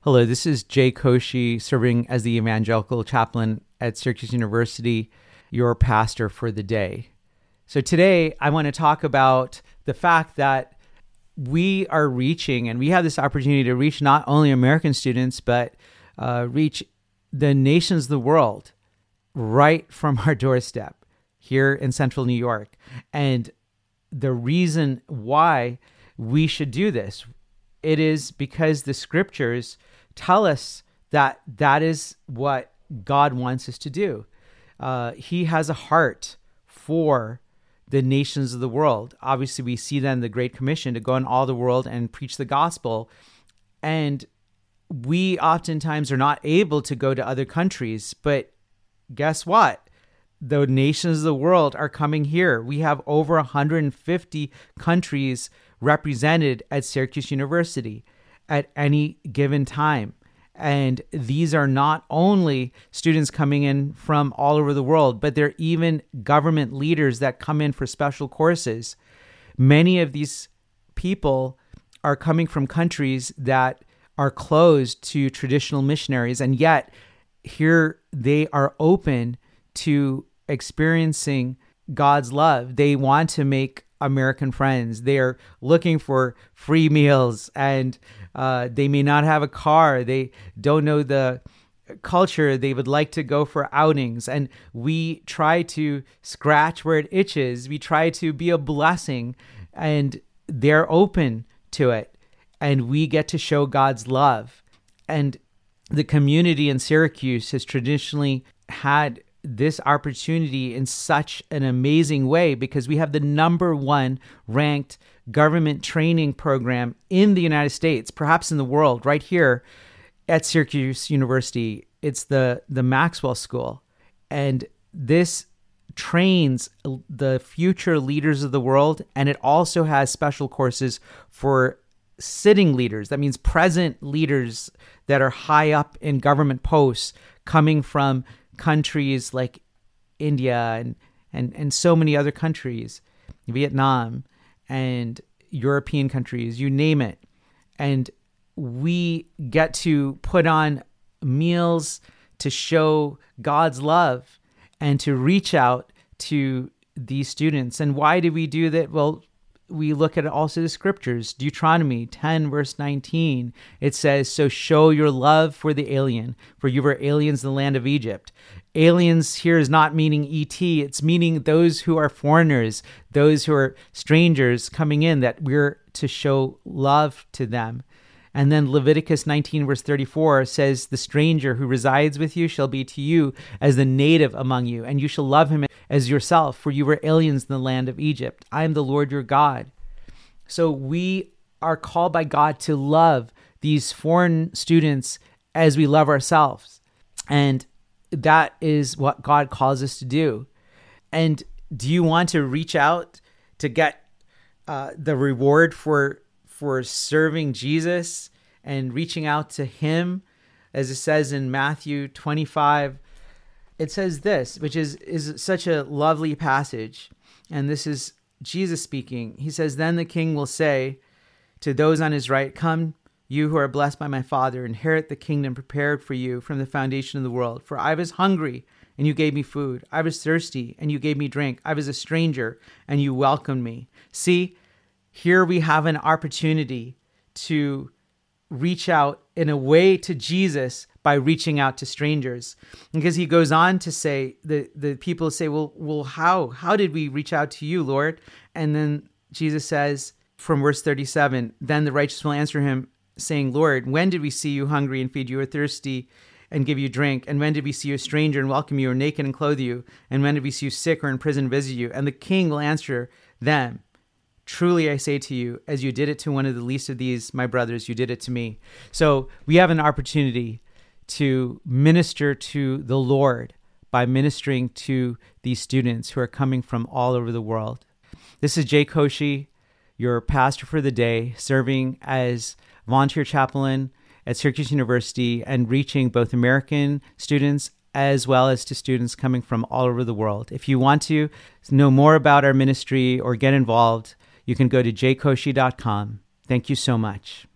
Hello, this is Jay Koshy, serving as the evangelical chaplain at Syracuse University, your pastor for the day. So today I want to talk about the fact that we are reaching, and we have this opportunity to reach not only American students, but reach the nations of the world right from our doorstep here in central New York. And the reason why we should do this, it is because the scriptures tell us that that is what God wants us to do. He has a heart for the nations of the world. Obviously, we see then the Great Commission to go in all the world and preach the gospel. And we oftentimes are not able to go to other countries, but guess what? The nations of the world are coming here. We have over 150 countries represented at Syracuse University at any given time. And these are not only students coming in from all over the world, but they're even government leaders that come in for special courses. Many of these people are coming from countries that are closed to traditional missionaries, and yet here they are open to experiencing God's love. They want to make American friends. They are looking for free meals, and they may not have a car. They don't know the culture. They would like to go for outings. And we try to scratch where it itches. We try to be a blessing, and they're open to it. And we get to show God's love. And the community in Syracuse has traditionally had this opportunity in such an amazing way because we have the number one ranked government training program in the United States, perhaps in the world, right here at Syracuse University. It's the Maxwell School. And this trains the future leaders of the world. And it also has special courses for sitting leaders. That means present leaders that are high up in government posts coming from countries like India and so many other countries, Vietnam and European countries, you name it. And we get to put on meals to show God's love and to reach out to these students. And why do we do that? Well, we look at also the scriptures. Deuteronomy 10, verse 19, it says, "So show your love for the alien, for you were aliens in the land of Egypt." Aliens here is not meaning ET. It's meaning those who are foreigners, those who are strangers coming in, that we're to show love to them. And then Leviticus 19, verse 34 says, "The stranger who resides with you shall be to you as the native among you, and you shall love him as yourself, for you were aliens in the land of Egypt. I am the Lord your God." So we are called by God to love these foreign students as we love ourselves. And that is what God calls us to do. And do you want to reach out to get the reward for serving Jesus and reaching out to him? As it says in Matthew 25, it says this, which is such a lovely passage. And this is Jesus speaking. He says, "Then the king will say to those on his right, 'Come, you who are blessed by my Father, inherit the kingdom prepared for you from the foundation of the world. For I was hungry, and you gave me food. I was thirsty, and you gave me drink. I was a stranger, and you welcomed me.'" See, here we have an opportunity to reach out in a way to Jesus by reaching out to strangers. Because he goes on to say, the people say, well, how did we reach out to you, Lord? And then Jesus says from verse 37, "Then the righteous will answer him, saying, Lord, when did we see you hungry and feed you, or thirsty and give you drink? And when did we see you a stranger and welcome you, or naked and clothe you? And when did we see you sick or in prison and visit you?" And the king will answer them, "Truly I say to you, as you did it to one of the least of these, my brothers, you did it to me." So we have an opportunity to minister to the Lord by ministering to these students who are coming from all over the world. This is Jay Koshy, your pastor for the day, serving as volunteer chaplain at Syracuse University and reaching both American students as well as to students coming from all over the world. If you want to know more about our ministry or get involved, you can go to jkoshy.com. Thank you so much.